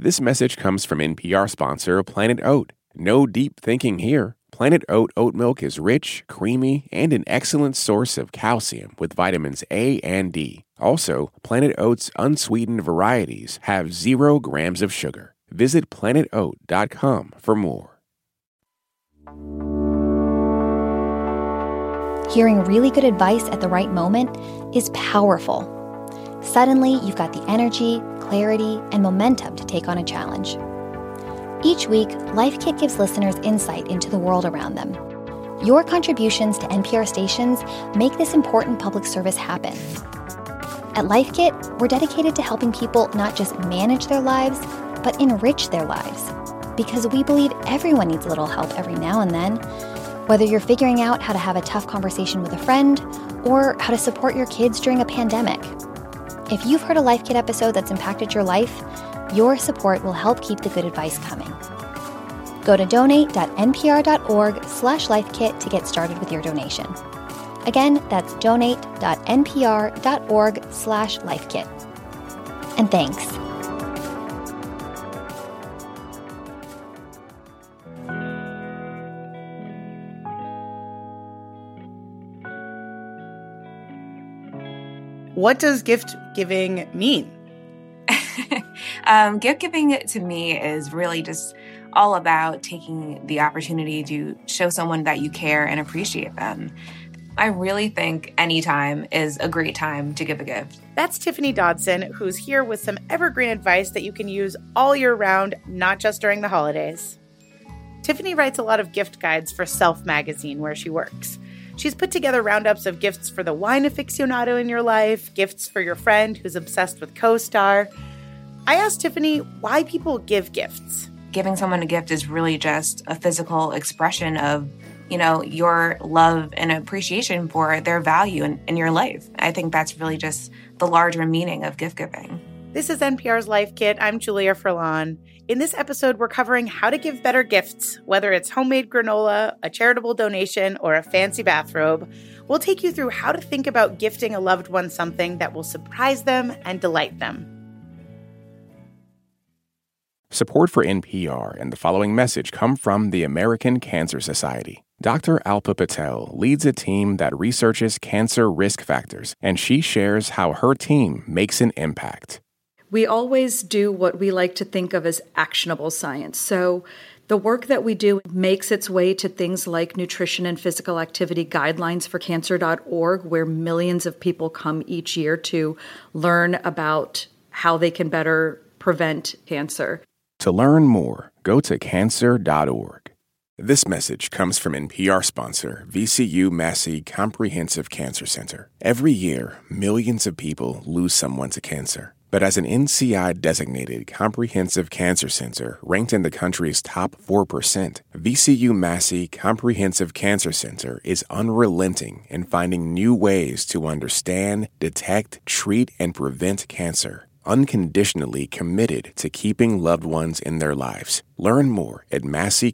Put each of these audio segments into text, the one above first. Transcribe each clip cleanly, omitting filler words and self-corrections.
This message comes from NPR sponsor Planet Oat. No deep thinking here. Planet Oat oat milk is rich, creamy, and an excellent source of calcium with vitamins A and D. Also, Planet Oat's unsweetened varieties have 0 grams of sugar. Visit planetoat.com for more. Hearing really good advice at the right moment is powerful. Suddenly, you've got the energy, clarity, and momentum to take on a challenge. Each week, Life Kit gives listeners insight into the world around them. Your contributions to NPR stations make this important public service happen. At Life Kit, we're dedicated to helping people not just manage their lives, but enrich their lives. Because we believe everyone needs a little help every now and then, whether you're figuring out how to have a tough conversation with a friend or how to support your kids during a pandemic. If you've heard a Life Kit episode that's impacted your life, your support will help keep the good advice coming. Go to donate.npr.org/lifekit to get started with your donation. Again, that's donate.npr.org/lifekit. And thanks. What does gift giving mean? Gift giving to me is really just all about taking the opportunity to show someone that you care and appreciate them. I really think any time is a great time to give a gift. That's Tiffany Dodson, who's here with some evergreen advice that you can use all year round, not just during the holidays. Tiffany writes a lot of gift guides for Self magazine, where she works. She's put together roundups of gifts for the wine aficionado in your life, gifts for your friend who's obsessed with CoStar. I asked Tiffany why people give gifts. Giving someone a gift is really just a physical expression of, your love and appreciation for their value in your life. I think that's really just the larger meaning of gift giving. This is NPR's Life Kit. I'm Julia Furlan. In this episode, we're covering how to give better gifts, whether it's homemade granola, a charitable donation, or a fancy bathrobe. We'll take you through how to think about gifting a loved one something that will surprise them and delight them. Support for NPR and the following message come from the American Cancer Society. Dr. Alpa Patel leads a team that researches cancer risk factors, and she shares how her team makes an impact. We always do what we like to think of as actionable science. So the work that we do makes its way to things like nutrition and physical activity guidelines for cancer.org, where millions of people come each year to learn about how they can better prevent cancer. To learn more, go to cancer.org. This message comes from NPR sponsor VCU Massey Comprehensive Cancer Center. Every year, millions of people lose someone to cancer. But as an NCI-designated comprehensive cancer center ranked in the country's top 4%, VCU Massey Comprehensive Cancer Center is unrelenting in finding new ways to understand, detect, treat, and prevent cancer. Unconditionally committed to keeping loved ones in their lives. Learn more at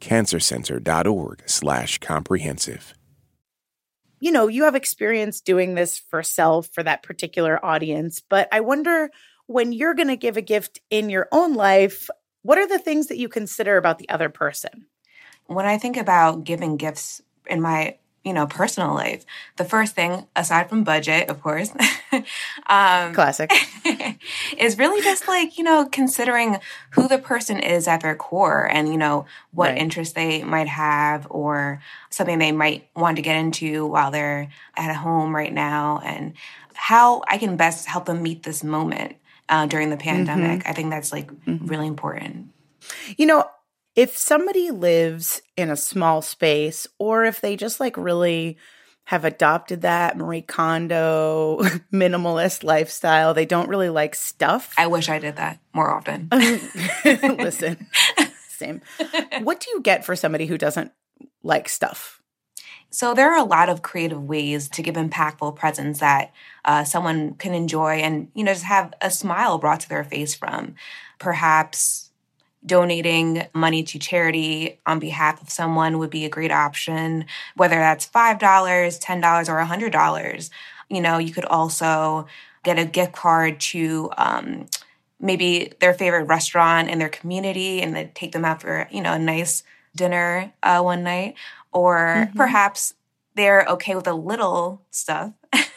masseycancercenter.org/comprehensive. You have experience doing this for self, for that particular audience, but I wonder, when you're going to give a gift in your own life, what are the things that you consider about the other person? When I think about giving gifts in my personal life, the first thing, aside from budget, of course, classic, is really just considering who the person is at their core and, what right. interests they might have or something they might want to get into while they're at home right now and how I can best help them meet this moment during the pandemic. Mm-hmm. I think that's really important. If somebody lives in a small space, or if they just really have adopted that Marie Kondo minimalist lifestyle, they don't really like stuff. I wish I did that more often. Listen, same. What do you get for somebody who doesn't like stuff? So there are a lot of creative ways to give impactful presents that someone can enjoy and, just have a smile brought to their face from. Perhaps donating money to charity on behalf of someone would be a great option, whether that's $5, $10, or $100. You could also get a gift card to maybe their favorite restaurant in their community and they take them out for, a nice dinner one night. Or perhaps they're okay with a little stuff,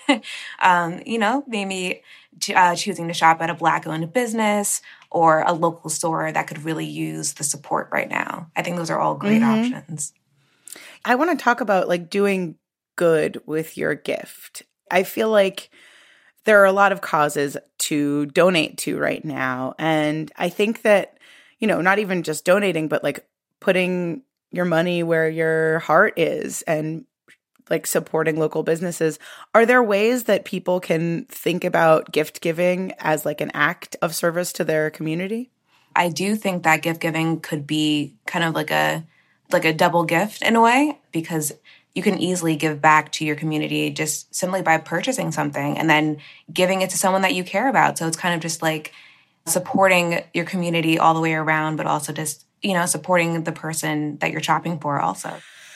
maybe choosing to shop at a Black-owned business or a local store that could really use the support right now. I think those are all great options. I want to talk about like doing good with your gift. I feel like there are a lot of causes to donate to right now. And I think that, not even just donating, but like putting your money where your heart is and like supporting local businesses. Are there ways that people can think about gift giving as like an act of service to their community? I do think that gift giving could be kind of like a double gift in a way, because you can easily give back to your community just simply by purchasing something and then giving it to someone that you care about. So it's kind of just like supporting your community all the way around, but also just, supporting the person that you're shopping for also.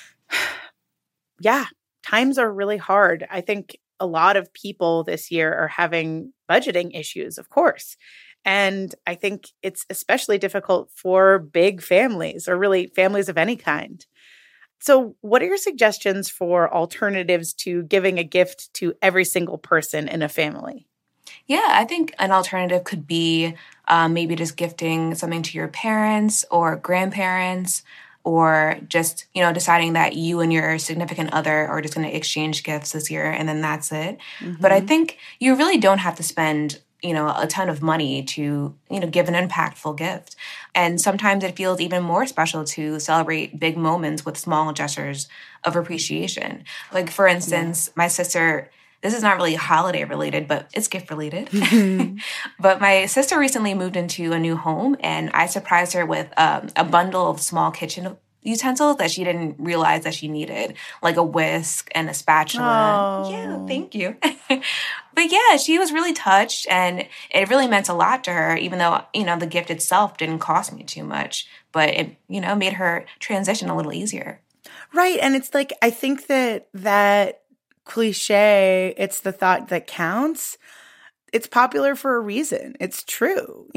Yeah, times are really hard. I think a lot of people this year are having budgeting issues, of course. And I think it's especially difficult for big families or really families of any kind. So what are your suggestions for alternatives to giving a gift to every single person in a family? Yeah, I think an alternative could be maybe just gifting something to your parents or grandparents, or just, deciding that you and your significant other are just going to exchange gifts this year and then that's it. But I think you really don't have to spend a ton of money to, give an impactful gift. And sometimes it feels even more special to celebrate big moments with small gestures of appreciation. Like, for instance, my sister, this is not really holiday related, but it's gift related. But my sister recently moved into a new home and I surprised her with a bundle of small kitchen utensils that she didn't realize that she needed, like a whisk and a spatula. Oh. Yeah, thank you. But yeah, she was really touched and it really meant a lot to her, even though, the gift itself didn't cost me too much, but it, made her transition a little easier. Right. And it's like, I think that cliche, it's the thought that counts. It's popular for a reason. It's true.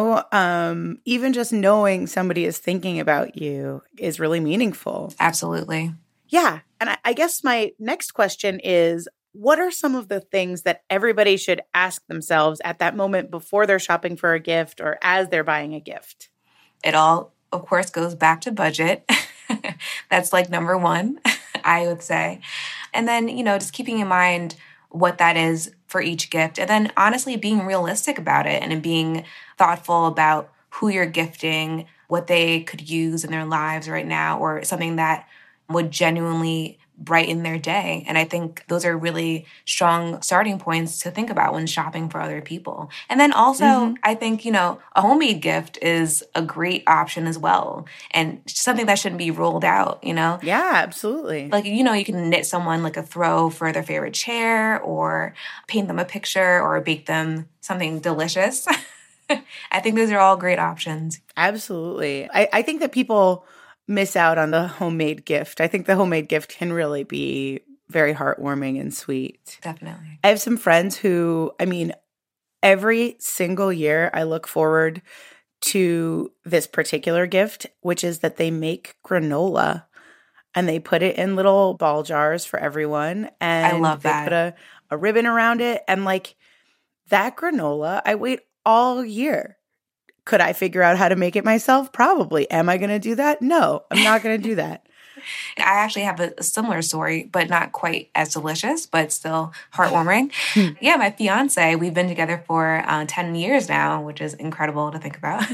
Even just knowing somebody is thinking about you is really meaningful. Absolutely. Yeah. And I guess my next question is, what are some of the things that everybody should ask themselves at that moment before they're shopping for a gift or as they're buying a gift? It all, of course, goes back to budget. That's like number one, I would say. And then, just keeping in mind what that is for each gift. And then honestly, being realistic about it and being thoughtful about who you're gifting, what they could use in their lives right now, or something that would genuinely brighten their day. And I think those are really strong starting points to think about when shopping for other people. And then also, I think, a homemade gift is a great option as well. And something that shouldn't be ruled out, Yeah, absolutely. Like, you can knit someone like a throw for their favorite chair or paint them a picture or bake them something delicious. I think those are all great options. Absolutely. I think that people miss out on the homemade gift. I think the homemade gift can really be very heartwarming and sweet. Definitely. I have some friends who, every single year I look forward to this particular gift, which is that they make granola and they put it in little ball jars for everyone. And I love that. They put a ribbon around it. And like that granola, I wait all year. Could I figure out how to make it myself? Probably. Am I going to do that? No, I'm not going to do that. I actually have a similar story, but not quite as delicious, but still heartwarming. Yeah, my fiance, we've been together for 10 years now, which is incredible to think about.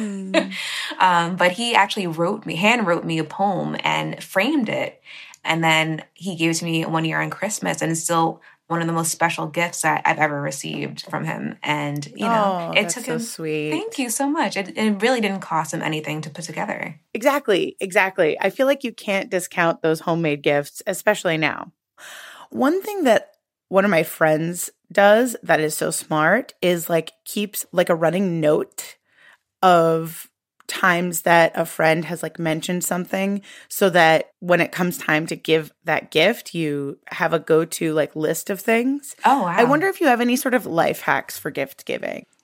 But he actually hand wrote me a poem and framed it. And then he gave it to me one year on Christmas, and it's still one of the most special gifts that I've ever received from him. And, it took him. So sweet. Thank you so much. It really didn't cost him anything to put together. Exactly. I feel like you can't discount those homemade gifts, especially now. One thing that one of my friends does that is so smart is like keeps like a running note of times that a friend has like mentioned something, so that when it comes time to give that gift, you have a go-to like list of things. Oh, wow. I wonder if you have any sort of life hacks for gift giving.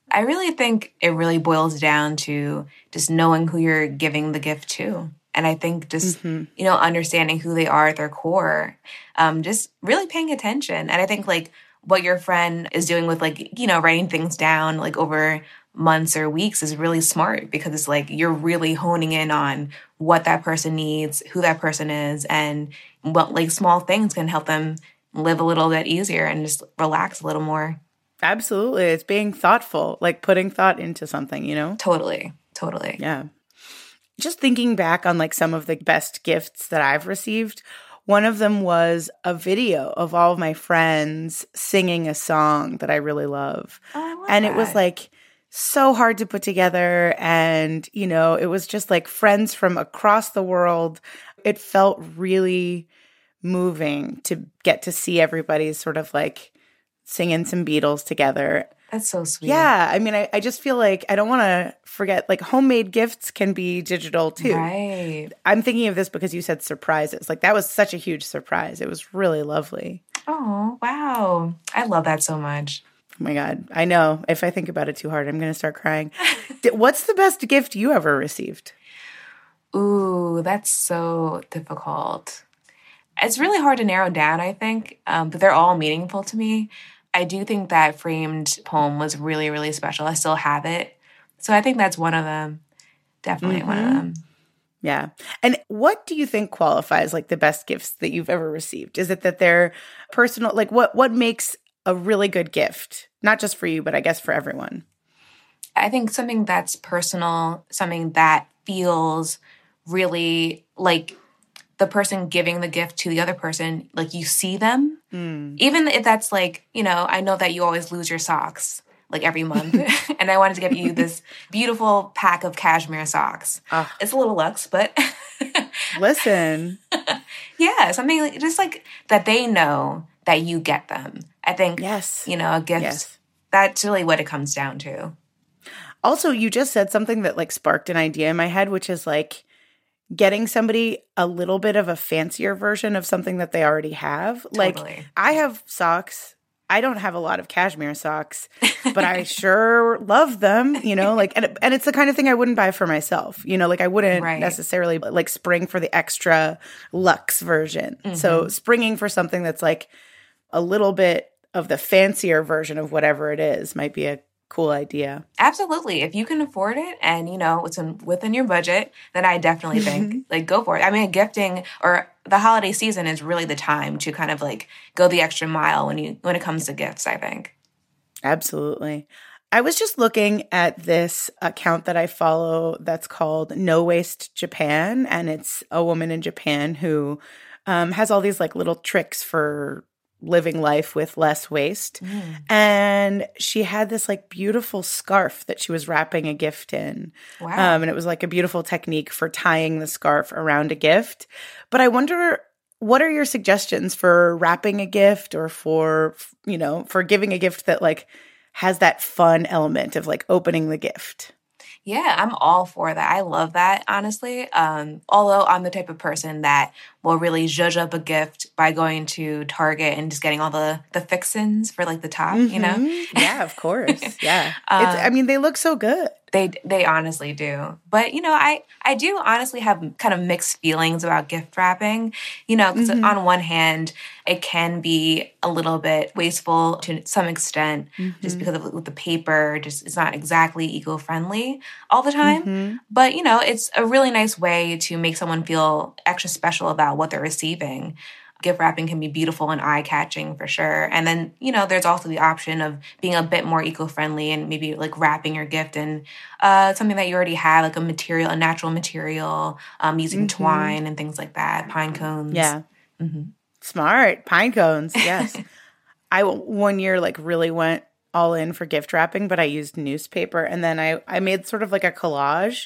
I really think it really boils down to just knowing who you're giving the gift to. And I think just, understanding who they are at their core, just really paying attention. And I think like what your friend is doing with like, writing things down like over months or weeks is really smart, because it's like you're really honing in on what that person needs, who that person is, and what like small things can help them live a little bit easier and just relax a little more. Absolutely. It's being thoughtful, like putting thought into something, Totally. Yeah. Just thinking back on like some of the best gifts that I've received, one of them was a video of all of my friends singing a song that I really love. Oh, I love and that. It was like so hard to put together. And, it was just like friends from across the world. It felt really moving to get to see everybody sort of like singing some Beatles together. That's so sweet. Yeah. I mean, I just feel like I don't want to forget, like homemade gifts can be digital too. Right. I'm thinking of this because you said surprises. Like that was such a huge surprise. It was really lovely. Oh, wow. I love that so much. Oh my God. I know. If I think about it too hard, I'm going to start crying. What's the best gift you ever received? Ooh, that's so difficult. It's really hard to narrow down, I think, but they're all meaningful to me. I do think that framed poem was really, really special. I still have it. So I think that's one of them. Definitely one of them. Yeah. And what do you think qualifies like the best gifts that you've ever received? Is it that they're personal? Like what makes a really good gift? Not just for you, but I guess for everyone. I think something that's personal, something that feels really like the person giving the gift to the other person, like you see them. Even if that's like, I know that you always lose your socks like every month. And I wanted to give you this beautiful pack of cashmere socks. It's a little luxe, but listen. Yeah, something like, just like that they know that you get them. I think, yes. A gift, yes. That's really what it comes down to. Also, you just said something that like sparked an idea in my head, which is like getting somebody a little bit of a fancier version of something that they already have. Totally. Like I have socks. I don't have a lot of cashmere socks, but I sure love them, like, and it's the kind of thing I wouldn't buy for myself, like I wouldn't necessarily like spring for the extra luxe version. So springing for something that's like a little bit of the fancier version of whatever it is might be a cool idea. Absolutely. If you can afford it and, it's within your budget, then I definitely think like go for it. I mean, gifting or the holiday season is really the time to kind of like go the extra mile when it comes to gifts, I think. Absolutely. I was just looking at this account that I follow that's called No Waste Japan. And it's a woman in Japan who has all these like little tricks for living life with less waste. And she had this like beautiful scarf that she was wrapping a gift in. Wow. And it was like a beautiful technique for tying the scarf around a gift. But I wonder, what are your suggestions for wrapping a gift or for giving a gift that like has that fun element of like opening the gift? Yeah, I'm all for that. I love that, honestly. Although I'm the type of person that will really zhuzh up a gift by going to Target and just getting all the fixins for like the top, Yeah, of course. Yeah. They look so good. They honestly do. But, I do honestly have kind of mixed feelings about gift wrapping, because on one hand, it can be a little bit wasteful to some extent just because of the paper, just it's not exactly eco-friendly all the time. But, it's a really nice way to make someone feel extra special about what they're receiving. Gift wrapping can be beautiful and eye-catching for sure. And then, there's also the option of being a bit more eco-friendly and maybe like wrapping your gift in something that you already have, like a natural material, using twine and things like that, pine cones. Yeah. Smart. Pine cones. Yes. I one year like really went all in for gift wrapping, but I used newspaper. And then I made sort of like a collage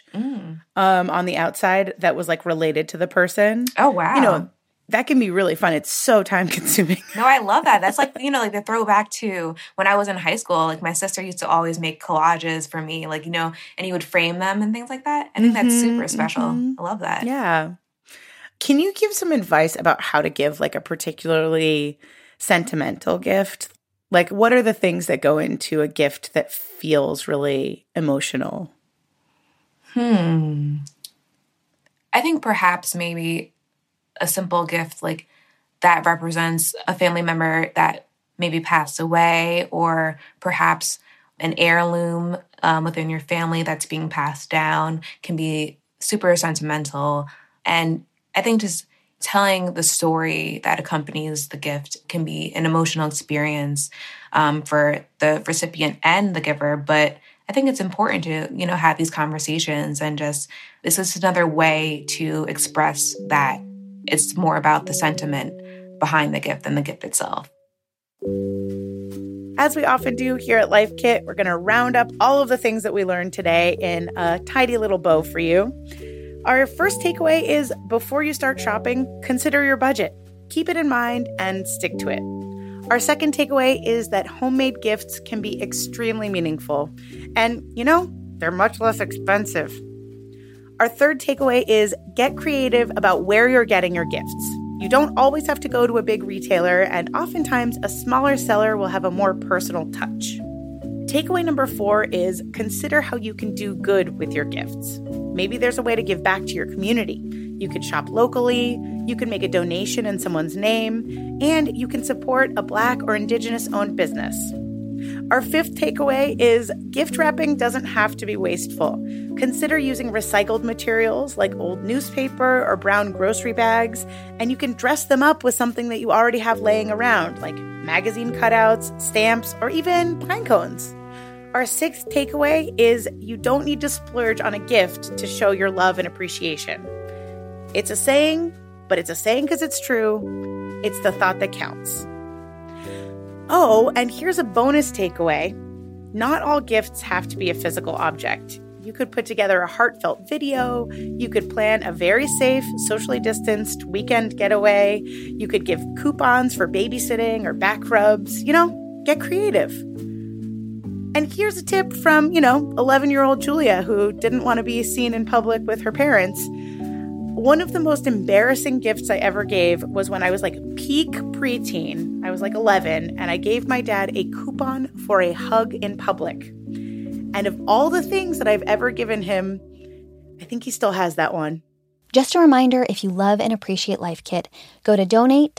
on the outside that was like related to the person. Oh, wow. That can be really fun. It's so time consuming. No, I love that. That's like, like the throwback to when I was in high school. Like my sister used to always make collages for me, like, and you would frame them and things like that. I think that's super special. I love that. Yeah. Can you give some advice about how to give like a particularly sentimental gift? Like, what are the things that go into a gift that feels really emotional? I think perhaps maybe a simple gift like that represents a family member that maybe passed away, or perhaps an heirloom within your family that's being passed down can be super sentimental. And I think just telling the story that accompanies the gift can be an emotional experience for the recipient and the giver. But I think it's important to, have these conversations, and just this is another way to express that it's more about the sentiment behind the gift than the gift itself. As we often do here at Life Kit, we're going to round up all of the things that we learned today in a tidy little bow for you. Our first takeaway is, before you start shopping, consider your budget. Keep it in mind and stick to it. Our second takeaway is that homemade gifts can be extremely meaningful. And, they're much less expensive. Our third takeaway is, get creative about where you're getting your gifts. You don't always have to go to a big retailer, and oftentimes a smaller seller will have a more personal touch. Takeaway number 4 is, consider how you can do good with your gifts. Maybe there's a way to give back to your community. You could shop locally, you can make a donation in someone's name, and you can support a Black or Indigenous-owned business. Our fifth takeaway is, gift wrapping doesn't have to be wasteful. Consider using recycled materials like old newspaper or brown grocery bags, and you can dress them up with something that you already have laying around, like magazine cutouts, stamps, or even pine cones. Our sixth takeaway is, you don't need to splurge on a gift to show your love and appreciation. It's a saying, but it's a saying because it's true. It's the thought that counts. Oh, and here's a bonus takeaway. Not all gifts have to be a physical object. You could put together a heartfelt video. You could plan a very safe, socially distanced weekend getaway. You could give coupons for babysitting or back rubs. Get creative. And here's a tip from, 11-year-old Julia, who didn't want to be seen in public with her parents. One of the most embarrassing gifts I ever gave was when I was peak preteen. I was 11, and I gave my dad a coupon for a hug in public. And of all the things that I've ever given him, I think he still has that one. Just a reminder, if you love and appreciate Life Kit, go to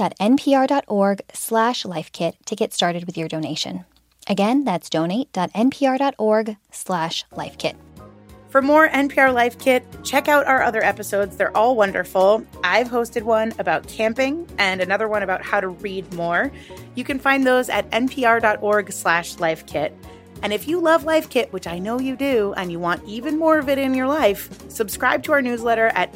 donate.npr.org/lifekit to get started with your donation. Again, that's donate.npr.org/lifekit. For more NPR Life Kit, check out our other episodes. They're all wonderful. I've hosted one about camping and another one about how to read more. You can find those at npr.org/lifekit. And if you love Life Kit, which I know you do, and you want even more of it in your life, subscribe to our newsletter at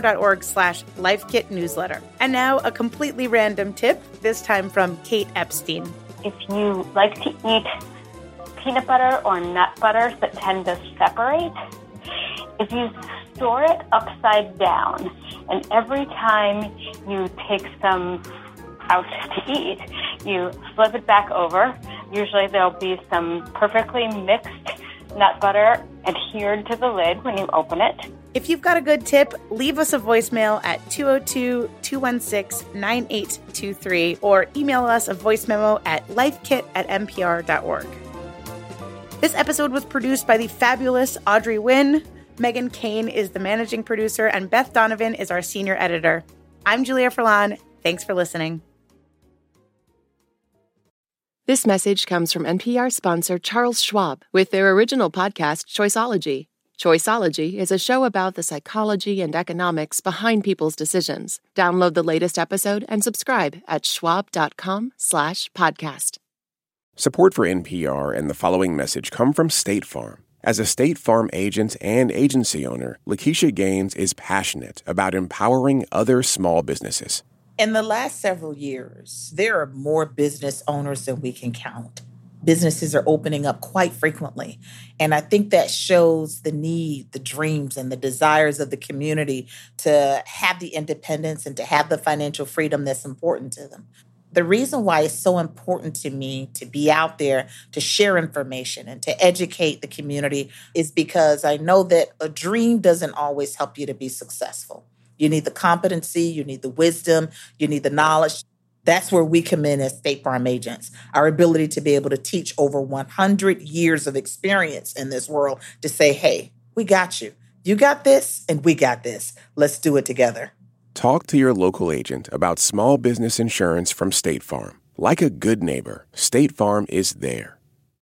npr.org/lifekitnewsletter. And now a completely random tip, this time from Kate Epstein. If you like to eat peanut butter or nut butters that tend to separate, if you store it upside down, and every time you take some out to eat, you flip it back over, usually there'll be some perfectly mixed nut butter adhered to the lid when you open it. If you've got a good tip, leave us a voicemail at 202-216-9823 or email us a voice memo at lifekit@npr.org. This episode was produced by the fabulous Audrey Wynn. Megan Kane is the managing producer, and Beth Donovan is our senior editor. I'm Julia Furlan. Thanks for listening. This message comes from NPR sponsor Charles Schwab with their original podcast, Choiceology. Choiceology is a show about the psychology and economics behind people's decisions. Download the latest episode and subscribe at schwab.com/podcast. Support for NPR and the following message come from State Farm. As a State Farm agent and agency owner, Lakeisha Gaines is passionate about empowering other small businesses. In the last several years, there are more business owners than we can count. Businesses are opening up quite frequently. And I think that shows the need, the dreams, and the desires of the community to have the independence and to have the financial freedom that's important to them. The reason why it's so important to me to be out there to share information and to educate the community is because I know that a dream doesn't always help you to be successful. You need the competency, you need the wisdom, you need the knowledge. That's where we come in as State Farm agents. Our ability to be able to teach over 100 years of experience in this world to say, hey, we got you. You got this, and we got this. Let's do it together. Talk to your local agent about small business insurance from State Farm. Like a good neighbor, State Farm is there.